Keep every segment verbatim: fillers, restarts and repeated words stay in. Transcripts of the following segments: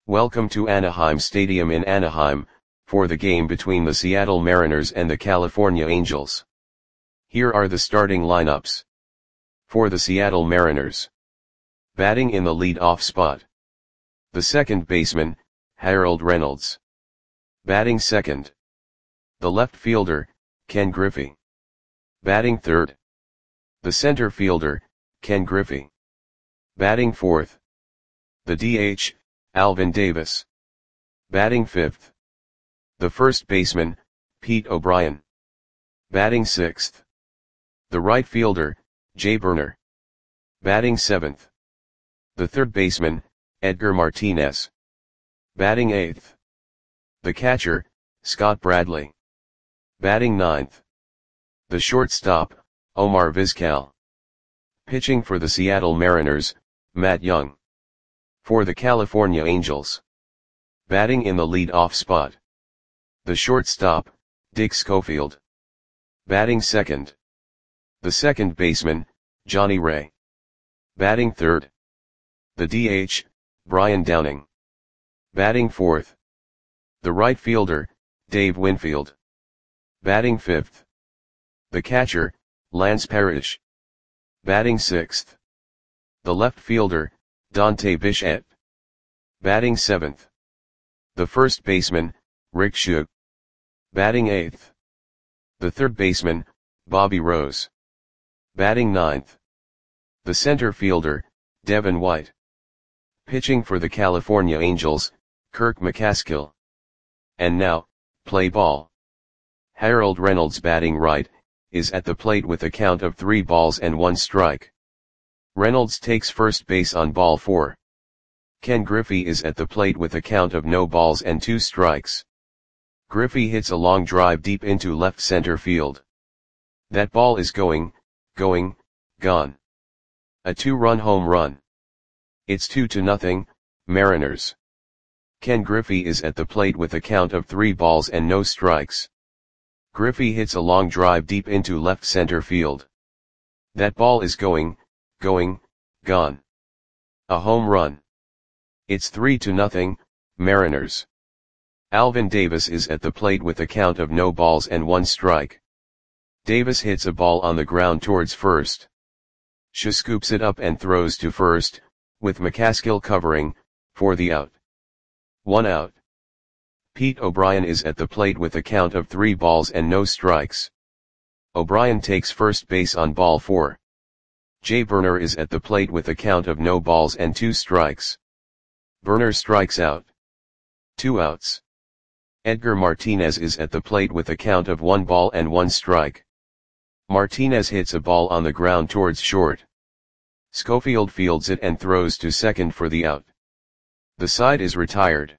Welcome to Anaheim Stadium in Anaheim, for the game between the Seattle Mariners and the California Angels. Here are the starting lineups. For the Seattle Mariners. Batting in the lead-off spot. The second baseman, Harold Reynolds. Batting second. The left fielder, Ken Griffey. Batting third. The center fielder, Ken Griffey. Batting fourth. The D H, Alvin Davis. Batting fifth. The first baseman, Pete O'Brien. Batting sixth. The right fielder, Jay Burner. Batting seventh. The third baseman, Edgar Martinez. Batting eighth. The catcher, Scott Bradley. Batting ninth. The shortstop, Omar Vizquel. Pitching for the Seattle Mariners, Matt Young. For the California Angels. Batting in the lead-off spot. The shortstop, Dick Schofield. Batting second. The second baseman, Johnny Ray. Batting third. The D H, Brian Downing. Batting fourth. The right fielder, Dave Winfield. Batting fifth. The catcher, Lance Parrish. Batting sixth. The left fielder, Dante Bichette. Batting seventh. The first baseman, Rick Shug. Batting eighth. The third baseman, Bobby Rose. Batting ninth. The center fielder, Devin White. Pitching for the California Angels, Kirk McCaskill. And now, play ball. Harold Reynolds batting right, is at the plate with a count of three balls and one strike. Reynolds takes first base on ball four. Ken Griffey is at the plate with a count of no balls and two strikes. Griffey hits a long drive deep into left center field. That ball is going, going, gone. A two-run home run. It's two to nothing, Mariners. Ken Griffey is at the plate with a count of three balls and no strikes. Griffey hits a long drive deep into left center field. That ball is going, going, gone. A home run. It's three to nothing, Mariners. Alvin Davis is at the plate with a count of no balls and one strike. Davis hits a ball on the ground towards first. Shea scoops it up and throws to first, with McCaskill covering, for the out. One out. Pete O'Brien is at the plate with a count of three balls and no strikes. O'Brien takes first base on ball four. Jay Burner is at the plate with a count of no balls and two strikes. Burner strikes out. Two outs. Edgar Martinez is at the plate with a count of one ball and one strike. Martinez hits a ball on the ground towards short. Schofield fields it and throws to second for the out. The side is retired.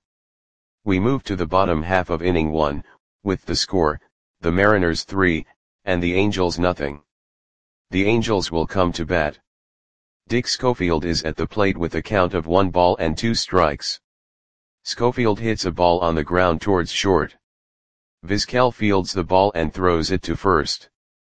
We move to the bottom half of inning one, with the score, the Mariners three, and the Angels nothing. The Angels will come to bat. Dick Schofield is at the plate with a count of one ball and two strikes. Schofield hits a ball on the ground towards short. Vizquel fields the ball and throws it to first.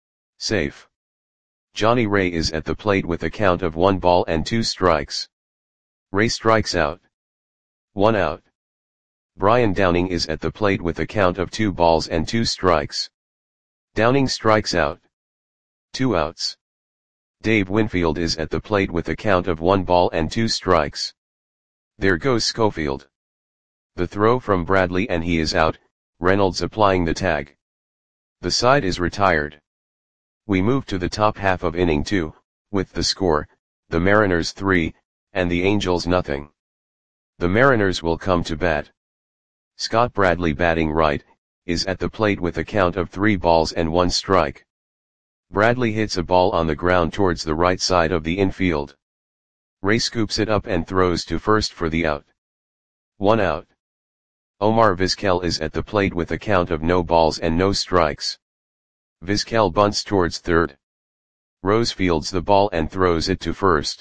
Safe. Johnny Ray is at the plate with a count of one ball and two strikes. Ray strikes out. One out. Brian Downing is at the plate with a count of two balls and two strikes. Downing strikes out. Two outs. Dave Winfield is at the plate with a count of one ball and two strikes. There goes Schofield. The throw from Bradley and he is out, Reynolds applying the tag. The side is retired. We move to the top half of inning two, with the score, the Mariners three, and the Angels nothing. The Mariners will come to bat. Scott Bradley batting right, is at the plate with a count of three balls and one strike. Bradley hits a ball on the ground towards the right side of the infield. Ray scoops it up and throws to first for the out. One out. Omar Vizquel is at the plate with a count of no balls and no strikes. Vizquel bunts towards third. Rose fields the ball and throws it to first.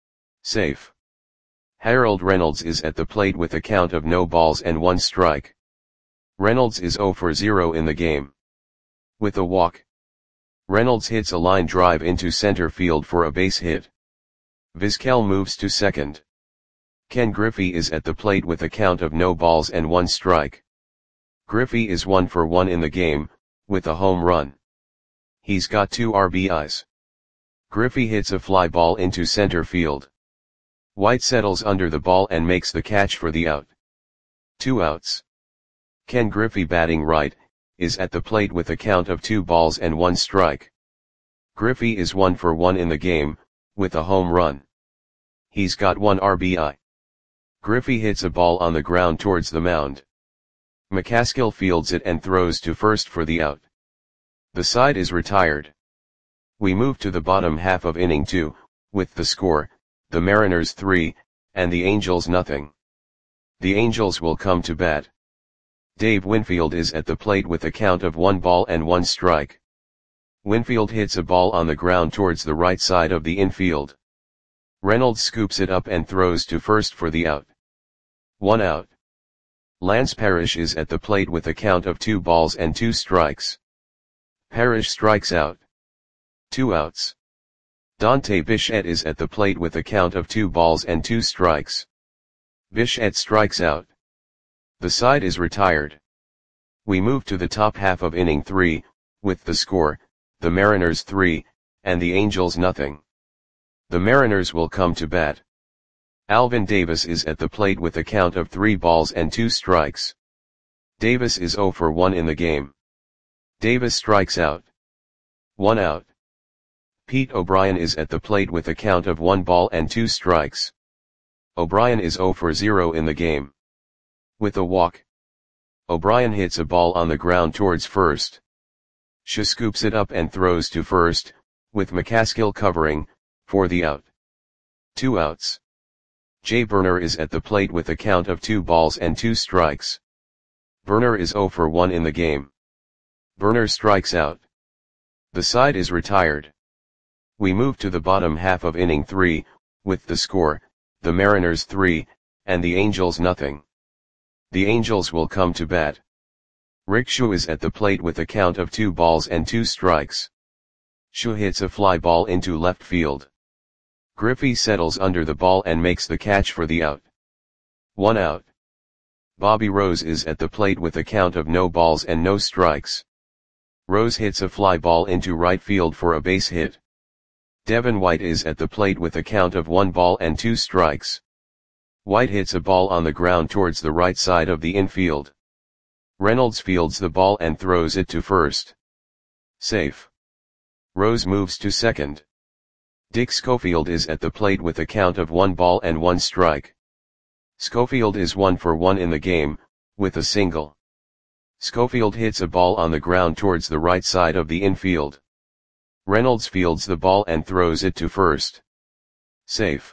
Safe. Harold Reynolds is at the plate with a count of no balls and one strike. Reynolds is zero for zero in the game. With a walk. Reynolds hits a line drive into center field for a base hit. Vizquel moves to second. Ken Griffey is at the plate with a count of no balls and one strike. Griffey is one for one in the game, with a home run. He's got two R B Is. Griffey hits a fly ball into center field. White settles under the ball and makes the catch for the out. Two outs. Ken Griffey, batting right, is at the plate with a count of two balls and one strike. Griffey is one for one in the game, with a home run. He's got one R B I. Griffey hits a ball on the ground towards the mound. McCaskill fields it and throws to first for the out. The side is retired. We move to the bottom half of inning two, with the score, the Mariners three, and the Angels nothing. The Angels will come to bat. Dave Winfield is at the plate with a count of one ball and one strike. Winfield hits a ball on the ground towards the right side of the infield. Reynolds scoops it up and throws to first for the out. One out. Lance Parrish is at the plate with a count of two balls and two strikes. Parrish strikes out. Two outs. Dante Bichette is at the plate with a count of two balls and two strikes. Bichette strikes out. The side is retired. We move to the top half of inning three, with the score, the Mariners three, and the Angels nothing. The Mariners will come to bat. Alvin Davis is at the plate with a count of three balls and two strikes. Davis is zero for one in the game. Davis strikes out. One out. Pete O'Brien is at the plate with a count of one ball and two strikes. O'Brien is zero for zero in the game. With a walk. O'Brien hits a ball on the ground towards first. Shaw scoops it up and throws to first, with McCaskill covering, for the out. Two outs. Jay Burner is at the plate with a count of two balls and two strikes. Burner is zero for one in the game. Burner strikes out. The side is retired. We move to the bottom half of inning three, with the score, the Mariners three, and the Angels nothing. The Angels will come to bat. Rick Shaw is at the plate with a count of two balls and two strikes. Shaw hits a fly ball into left field. Griffey settles under the ball and makes the catch for the out. One out. Bobby Rose is at the plate with a count of no balls and no strikes. Rose hits a fly ball into right field for a base hit. Devin White is at the plate with a count of one ball and two strikes. White hits a ball on the ground towards the right side of the infield. Reynolds fields the ball and throws it to first. Safe. Rose moves to second. Dick Schofield is at the plate with a count of one ball and one strike. Schofield is one for one in the game, with a single. Schofield hits a ball on the ground towards the right side of the infield. Reynolds fields the ball and throws it to first. Safe.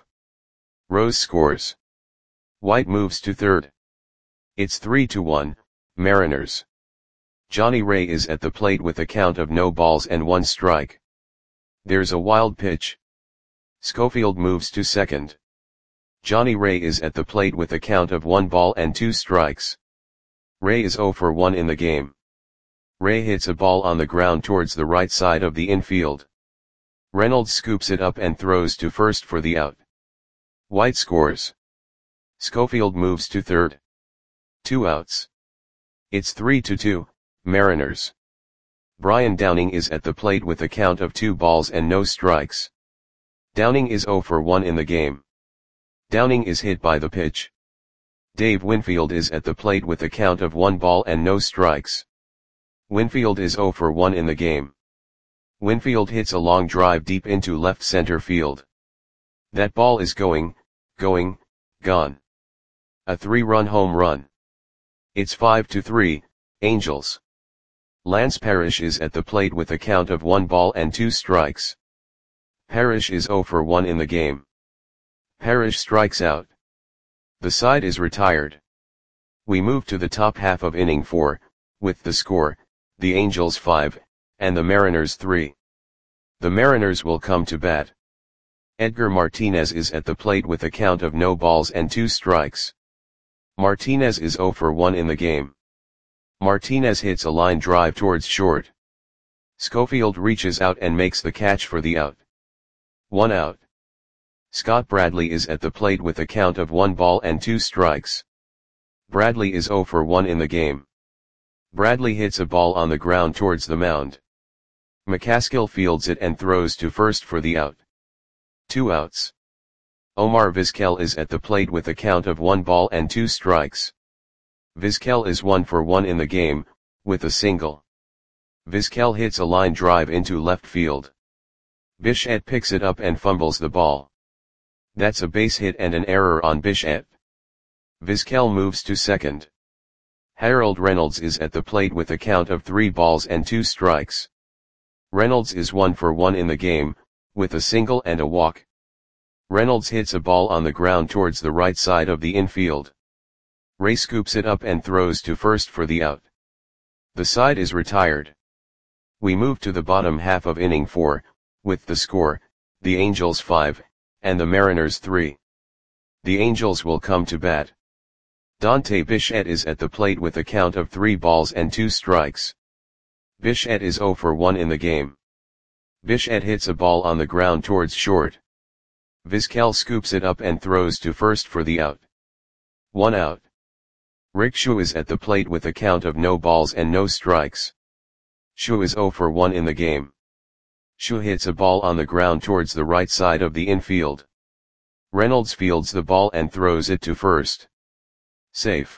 Rose scores. White moves to third. It's three to one, Mariners. Johnny Ray is at the plate with a count of no balls and one strike. There's a wild pitch. Schofield moves to second. Johnny Ray is at the plate with a count of one ball and two strikes. Ray is zero for one in the game. Ray hits a ball on the ground towards the right side of the infield. Reynolds scoops it up and throws to first for the out. White scores. Schofield moves to third. Two outs. It's three to two, Mariners. Brian Downing is at the plate with a count of two balls and no strikes. Downing is zero for one in the game. Downing is hit by the pitch. Dave Winfield is at the plate with a count of one ball and no strikes. Winfield is zero for one in the game. Winfield hits a long drive deep into left center field. That ball is going, going, gone. A three-run home run. It's five to three, Angels. Lance Parrish is at the plate with a count of one ball and two strikes. Parrish is zero for one in the game. Parrish strikes out. The side is retired. We move to the top half of inning four, with the score, the Angels five, and the Mariners three. The Mariners will come to bat. Edgar Martinez is at the plate with a count of no balls and two strikes. Martinez is zero for one in the game. Martinez hits a line drive towards short. Schofield reaches out and makes the catch for the out. One out. Scott Bradley is at the plate with a count of one ball and two strikes. Bradley is zero for one in the game. Bradley hits a ball on the ground towards the mound. McCaskill fields it and throws to first for the out. Two outs. Omar Vizquel is at the plate with a count of one ball and two strikes. Vizquel is one for one in the game, with a single. Vizquel hits a line drive into left field. Bichette picks it up and fumbles the ball. That's a base hit and an error on Bichette. Vizquel moves to second. Harold Reynolds is at the plate with a count of three balls and two strikes. Reynolds is one for one in the game, with a single and a walk. Reynolds hits a ball on the ground towards the right side of the infield. Ray scoops it up and throws to first for the out. The side is retired. We move to the bottom half of inning four, with the score, the Angels five, and the Mariners three. The Angels will come to bat. Dante Bichette is at the plate with a count of three balls and two strikes. Bichette is zero for one in the game. Bichette hits a ball on the ground towards short. Vizquel scoops it up and throws to first for the out. One out. Rick Shu is at the plate with a count of no balls and no strikes. Shu is zero for one in the game. Shu hits a ball on the ground towards the right side of the infield. Reynolds fields the ball and throws it to first. Safe.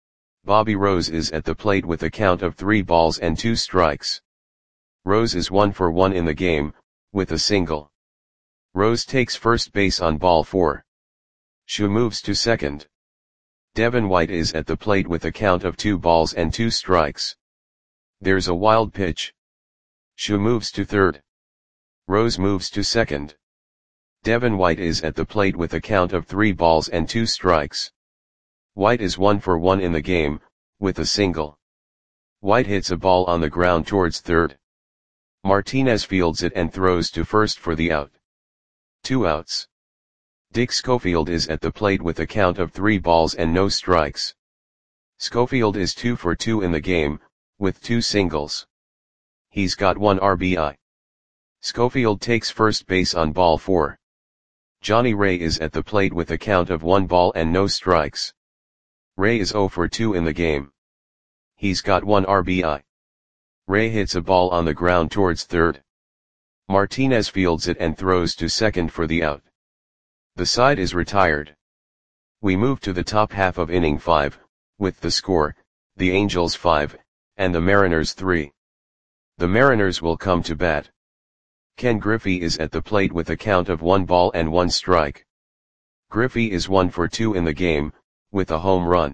Bobby Rose is at the plate with a count of three balls and two strikes. Rose is one for one in the game, with a single. Rose takes first base on ball four. Shu moves to second. Devin White is at the plate with a count of two balls and two strikes. There's a wild pitch. Shu moves to third. Rose moves to second. Devin White is at the plate with a count of three balls and two strikes. White is one for one in the game, with a single. White hits a ball on the ground towards third. Martinez fields it and throws to first for the out. Two outs. Dick Schofield is at the plate with a count of three balls and no strikes. Schofield is two for two in the game, with two singles. He's got one R B I. Schofield takes first base on ball four. Johnny Ray is at the plate with a count of one ball and no strikes. Ray is zero for two in the game. He's got one R B I. Ray hits a ball on the ground towards third. Martinez fields it and throws to second for the out. The side is retired. We move to the top half of inning five, with the score, the Angels five, and the Mariners three. The Mariners will come to bat. Ken Griffey is at the plate with a count of one ball and one strike. Griffey is one for two in the game, with a home run.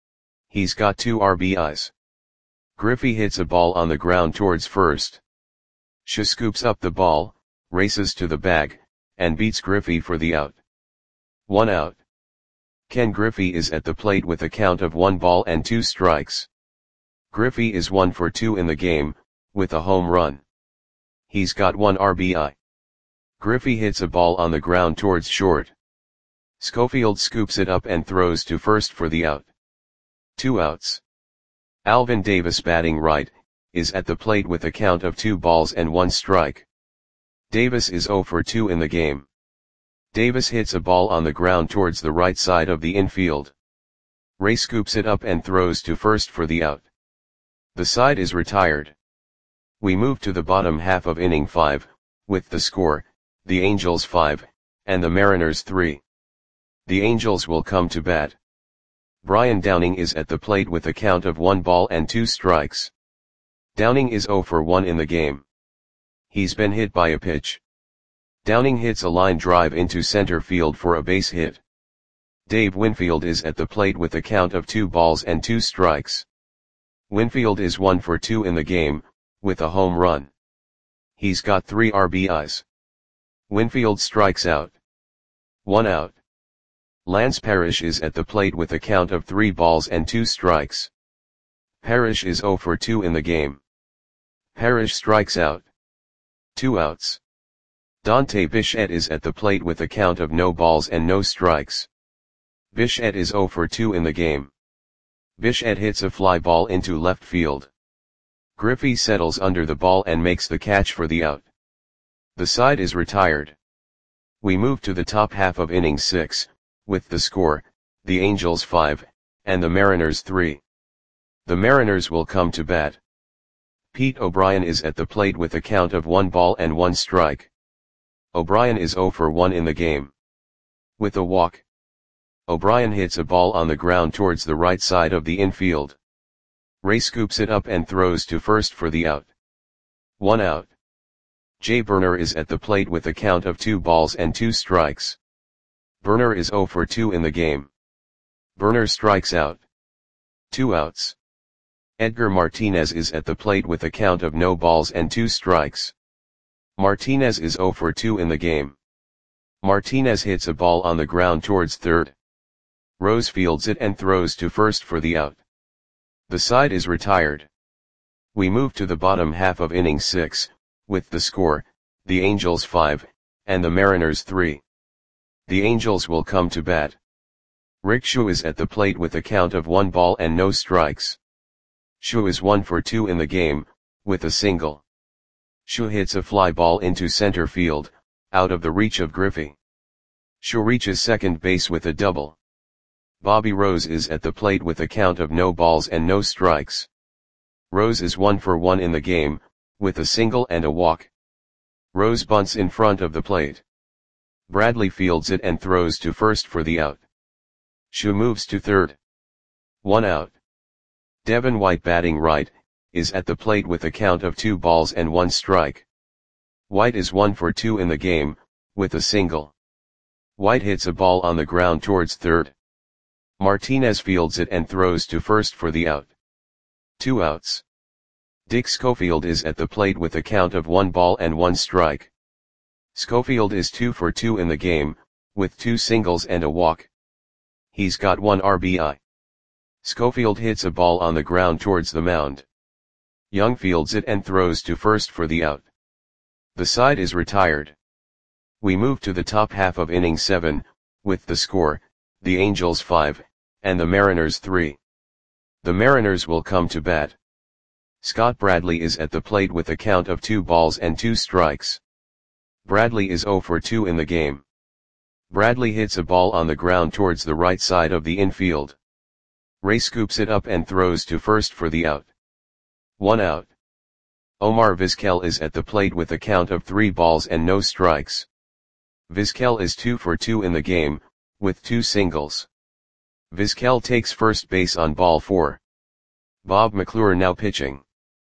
He's got two R B Is. Griffey hits a ball on the ground towards first. Shu scoops up the ball, races to the bag, and beats Griffey for the out. One out. Ken Griffey is at the plate with a count of one ball and two strikes. Griffey is one for two in the game, with a home run. He's got one R B I. Griffey hits a ball on the ground towards short. Schofield scoops it up and throws to first for the out. Two outs. Alvin Davis, batting right, is at the plate with a count of two balls and one strike. Davis is zero for two in the game. Davis hits a ball on the ground towards the right side of the infield. Ray scoops it up and throws to first for the out. The side is retired. We move to the bottom half of inning five, with the score, the Angels five, and the Mariners three. The Angels will come to bat. Brian Downing is at the plate with a count of one ball and two strikes. Downing is zero for one in the game. He's been hit by a pitch. Downing hits a line drive into center field for a base hit. Dave Winfield is at the plate with a count of two balls and two strikes. Winfield is one for two in the game, with a home run. He's got three R B Is. Winfield strikes out. One out. Lance Parrish is at the plate with a count of three balls and two strikes. Parrish is zero for two in the game. Parrish strikes out. Two outs. Dante Bichette is at the plate with a count of no balls and no strikes. Bichette is zero for two in the game. Bichette hits a fly ball into left field. Griffey settles under the ball and makes the catch for the out. The side is retired. We move to the top half of inning six, with the score, the Angels five, and the Mariners three. The Mariners will come to bat. Pete O'Brien is at the plate with a count of one ball and one strike. O'Brien is oh for one in the game. With a walk, O'Brien hits a ball on the ground towards the right side of the infield. Ray scoops it up and throws to first for the out. One out. Jay Burner is at the plate with a count of two balls and two strikes. Burner is oh for two in the game. Burner strikes out. Two outs. Edgar Martinez is at the plate with a count of no balls and two strikes. Martinez is oh for two in the game. Martinez hits a ball on the ground towards third. Rose fields it and throws to first for the out. The side is retired. We move to the bottom half of inning six, with the score, the Angels five, and the Mariners three. The Angels will come to bat. Rick Shu is at the plate with a count of one ball and no strikes. Shu is one for two in the game, with a single. Shu hits a fly ball into center field, out of the reach of Griffey. Shu reaches second base with a double. Bobby Rose is at the plate with a count of no balls and no strikes. Rose is one for one in the game, with a single and a walk. Rose bunts in front of the plate. Bradley fields it and throws to first for the out. Shu moves to third. One out. Devin White, batting right, is at the plate with a count of two balls and one strike. White is one for two in the game, with a single. White hits a ball on the ground towards third. Martinez fields it and throws to first for the out. Two outs. Dick Schofield is at the plate with a count of one ball and one strike. Schofield is two for two in the game, with two singles and a walk. He's got one R B I. Schofield hits a ball on the ground towards the mound. Young fields it and throws to first for the out. The side is retired. We move to the top half of inning seven, with the score, the Angels five, and the Mariners three. The Mariners will come to bat. Scott Bradley is at the plate with a count of two balls and two strikes. Bradley is oh for two in the game. Bradley hits a ball on the ground towards the right side of the infield. Ray scoops it up and throws to first for the out. One out. Omar Vizquel is at the plate with a count of three balls and no strikes. Vizquel is two for two in the game, with two singles. Vizquel takes first base on ball four. Bob McClure now pitching.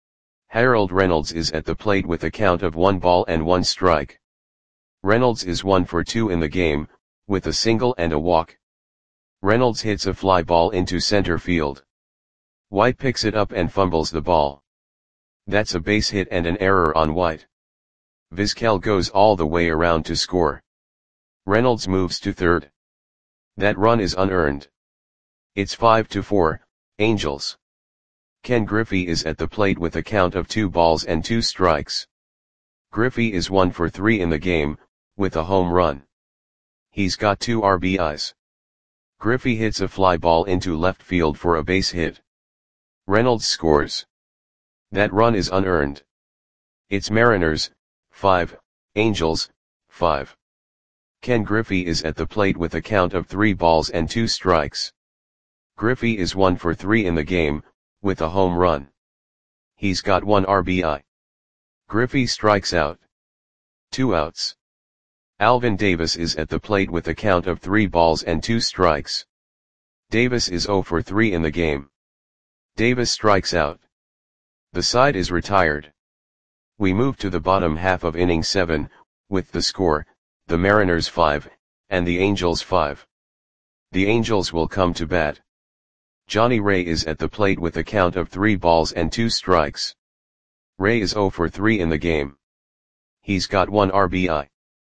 Harold Reynolds is at the plate with a count of one ball and one strike. Reynolds is one for two in the game, with a single and a walk. Reynolds hits a fly ball into center field. White picks it up and fumbles the ball. That's a base hit and an error on White. Vizquel goes all the way around to score. Reynolds moves to third. That run is unearned. It's five to four, Angels. Ken Griffey is at the plate with a count of two balls and two strikes. Griffey is one for three in the game, with a home run. He's got two R B Is. Griffey hits a fly ball into left field for a base hit. Reynolds scores. That run is unearned. It's Mariners, five, Angels, five. Ken Griffey is at the plate with a count of three balls and two strikes. Griffey is one for three in the game, with a home run. He's got one R B I. Griffey strikes out. Two outs. Alvin Davis is at the plate with a count of three balls and two strikes. Davis is oh for three in the game. Davis strikes out. The side is retired. We move to the bottom half of inning seven, with the score, the Mariners five, and the Angels five. The Angels will come to bat. Johnny Ray is at the plate with a count of three balls and two strikes. Ray is oh for three in the game. He's got one R B I.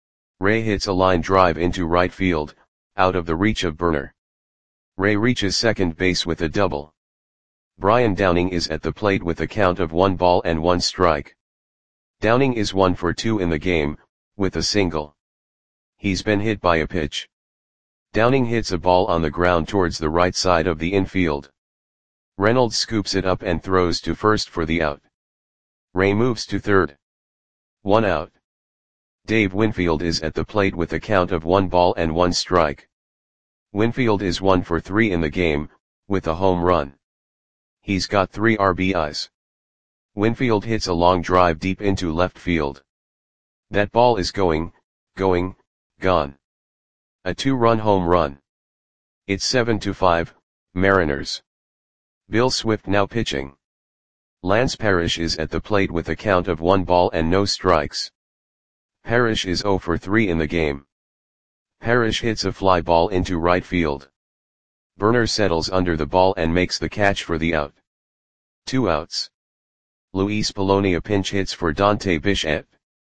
Ray hits a line drive into right field, out of the reach of Burner. Ray reaches second base with a double. Brian Downing is at the plate with a count of one ball and one strike. Downing is one for two in the game, with a single. He's been hit by a pitch. Downing hits a ball on the ground towards the right side of the infield. Reynolds scoops it up and throws to first for the out. Ray moves to third. One out. Dave Winfield is at the plate with a count of one ball and one strike. Winfield is one for three in the game, with a home run. He's got three R B Is. Winfield hits a long drive deep into left field. That ball is going, going, gone. A two-run home run. It's seven to five, Mariners. Bill Swift now pitching. Lance Parrish is at the plate with a count of one ball and no strikes. Parrish is zero for three in the game. Parrish hits a fly ball into right field. Burner settles under the ball and makes the catch for the out. Two outs. Luis Polonia pinch hits for Dante Bichette.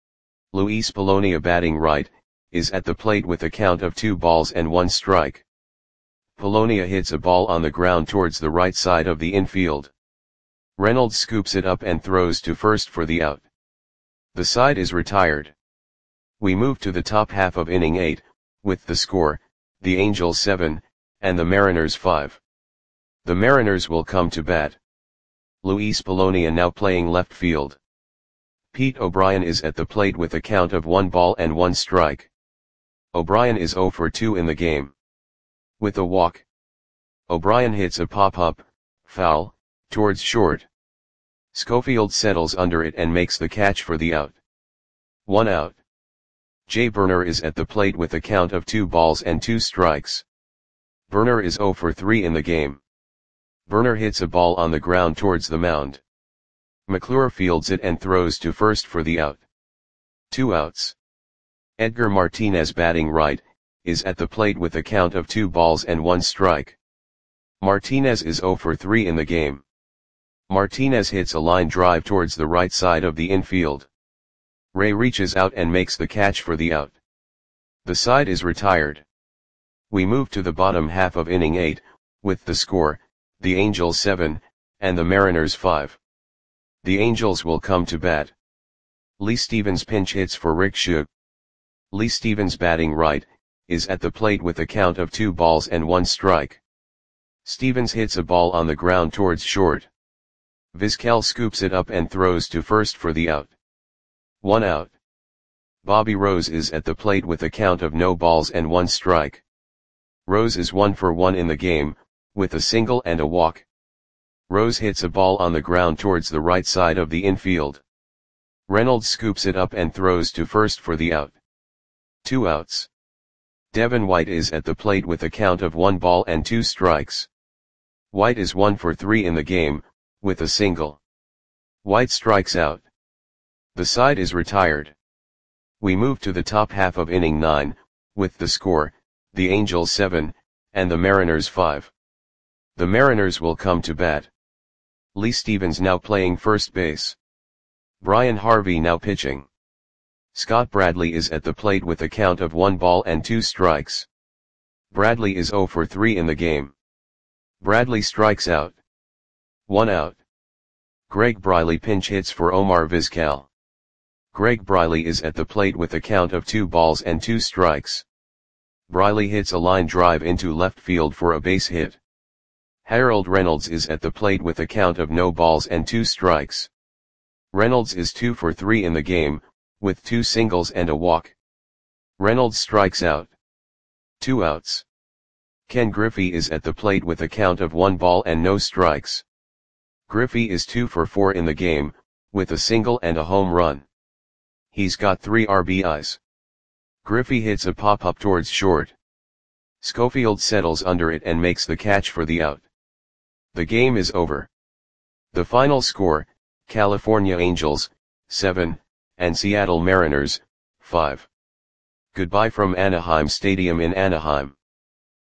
Luis Polonia, batting right, is at the plate with a count of two balls and one strike. Polonia hits a ball on the ground towards the right side of the infield. Reynolds scoops it up and throws to first for the out. The side is retired. We move to the top half of inning eight, with the score, the Angels seven, and the Mariners five. The Mariners will come to bat. Luis Polonia now playing left field. Pete O'Brien is at the plate with a count of one ball and one strike. O'Brien is zero for two in the game. With a walk, O'Brien hits a pop-up, foul, towards short. Schofield settles under it and makes the catch for the out. One out. Jay Burner is at the plate with a count of two balls and two strikes. Burner is zero for three in the game. Burner hits a ball on the ground towards the mound. McClure fields it and throws to first for the out. Two outs. Edgar Martinez, batting right, is at the plate with a count of two balls and one strike. Martinez is zero for three in the game. Martinez hits a line drive towards the right side of the infield. Ray reaches out and makes the catch for the out. The side is retired. We move to the bottom half of inning eight, with the score, the Angels seven, and the Mariners five. The Angels will come to bat. Lee Stevens pinch hits for Rick Shug. Lee Stevens, batting right, is at the plate with a count of two balls and one strike. Stevens hits a ball on the ground towards short. Vizquel scoops it up and throws to first for the out. One out. Bobby Rose is at the plate with a count of no balls and one strike. Rose is one for one in the game, with a single and a walk. Rose hits a ball on the ground towards the right side of the infield. Reynolds scoops it up and throws to first for the out. Two outs. Devin White is at the plate with a count of one ball and two strikes. White is one for three in the game, with a single. White strikes out. The side is retired. We move to the top half of inning nine, with the score, the Angels seven, and the Mariners five. The Mariners will come to bat. Lee Stevens now playing first base. Brian Harvey now pitching. Scott Bradley is at the plate with a count of one ball and two strikes. Bradley is zero for three in the game. Bradley strikes out. One out. Greg Briley pinch hits for Omar Vizquel. Greg Briley is at the plate with a count of two balls and two strikes. Briley hits a line drive into left field for a base hit. Harold Reynolds is at the plate with a count of no balls and two strikes. Reynolds is two for three in the game, with two singles and a walk. Reynolds strikes out. Two outs. Ken Griffey is at the plate with a count of one ball and no strikes. Griffey is two for four in the game, with a single and a home run. He's got three R B Is. Griffey hits a pop-up towards short. Schofield settles under it and makes the catch for the out. The game is over. The final score, California Angels, seven, and Seattle Mariners, five. Goodbye from Anaheim Stadium in Anaheim.